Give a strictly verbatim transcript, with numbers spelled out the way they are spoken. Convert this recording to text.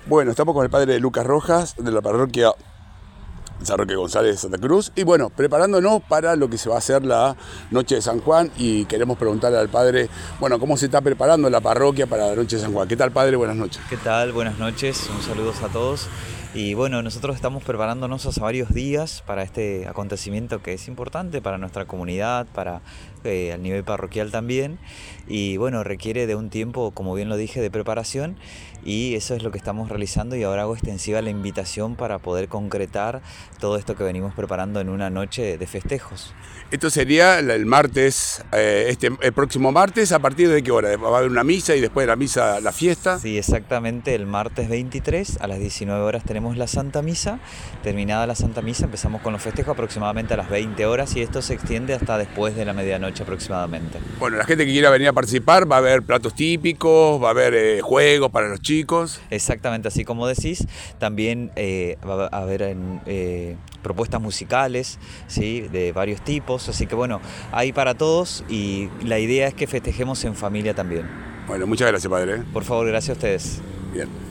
Bueno, estamos con el padre Lucas Rojas de la parroquia San Roque González de Santa Cruz y bueno, preparándonos para lo que se va a hacer la noche de San Juan y queremos preguntarle al padre, bueno, cómo se está preparando la parroquia para la noche de San Juan. ¿Qué tal, padre? Buenas noches. ¿Qué tal? Buenas noches, un saludo a todos. Y bueno, nosotros estamos preparándonos hace varios días para este acontecimiento que es importante para nuestra comunidad, para eh, el nivel parroquial también. Y bueno, requiere de un tiempo, como bien lo dije, de preparación y eso es lo que estamos realizando y ahora hago extensiva la invitación para poder concretar todo esto que venimos preparando en una noche de festejos. Esto sería el martes, eh, este, el próximo martes, ¿a partir de qué hora? ¿Va a haber una misa y después de la misa la fiesta? Sí, exactamente, el martes veintitrés a las diecinueve horas tenemos la Santa Misa. Terminada la Santa Misa empezamos con los festejos aproximadamente a las veinte horas y esto se extiende hasta después de la medianoche aproximadamente. Bueno, la gente que quiera venir a participar va a haber platos típicos, va a haber eh, juegos para los chicos. Exactamente, así como decís, también eh, va a haber eh, propuestas musicales, ¿sí? De varios tipos, así que bueno, hay para todos y la idea es que festejemos en familia también. Bueno, muchas gracias, padre. Por favor, gracias a ustedes. Bien.